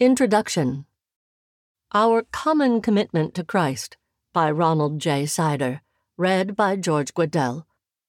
Introduction. Our Common Commitment to Christ by Ronald J. Sider. Read by George Guedel.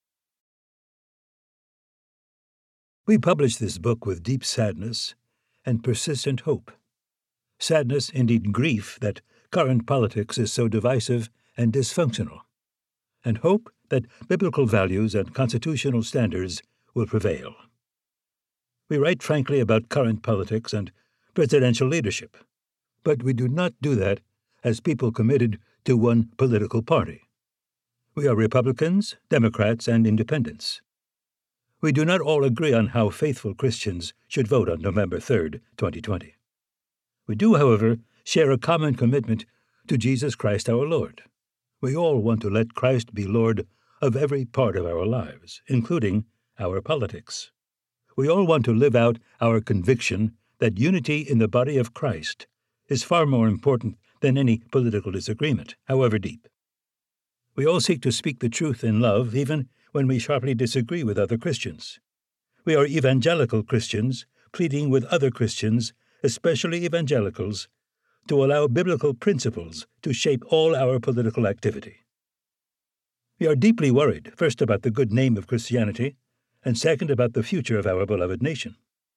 We publish this book with deep sadness and persistent hope. Sadness, indeed grief, that current politics is so divisive and dysfunctional, and hope that biblical values and constitutional standards will prevail. We write frankly about current politics and presidential leadership, but we do not do that as people committed to one political party. We are Republicans, Democrats, and Independents. We do not all agree on how faithful Christians should vote on November 3rd, 2020. We do, however, share a common commitment to Jesus Christ our Lord. We all want to let Christ be Lord of every part of our lives, including our politics. We all want to live out our conviction that unity in the body of Christ is far more important than any political disagreement, however deep. We all seek to speak the truth in love, even when we sharply disagree with other Christians. We are evangelical Christians, pleading with other Christians, especially evangelicals, to allow biblical principles to shape all our political activity. We are deeply worried, first about the good name of Christianity, and second about the future of our beloved nation.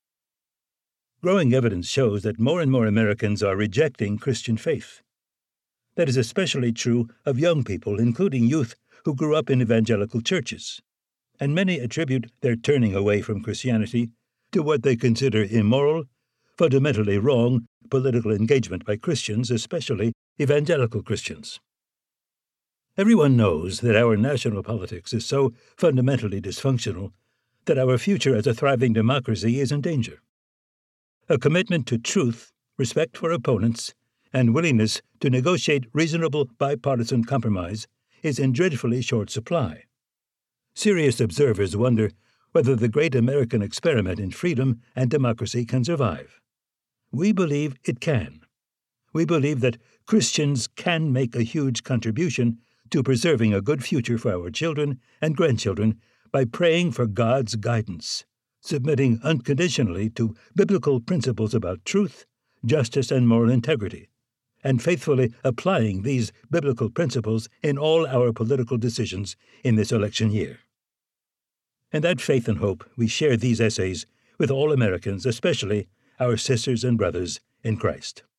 Growing evidence shows that more and more Americans are rejecting Christian faith. That is especially true of young people, including youth who grew up in evangelical churches, and many attribute their turning away from Christianity to what they consider immoral, fundamentally wrong political engagement by Christians, especially evangelical Christians. Everyone knows that our national politics is so fundamentally dysfunctional that our future as a thriving democracy is in danger. A commitment to truth, respect for opponents, and willingness to negotiate reasonable bipartisan compromise is in dreadfully short supply. Serious observers wonder whether the great American experiment in freedom and democracy can survive. We believe it can. We believe that Christians can make a huge contribution to preserving a good future for our children and grandchildren by praying for God's guidance, submitting unconditionally to biblical principles about truth, justice, and moral integrity, and faithfully applying these biblical principles in all our political decisions in this election year. In that faith and hope, we share these essays with all Americans, especially our sisters and brothers in Christ.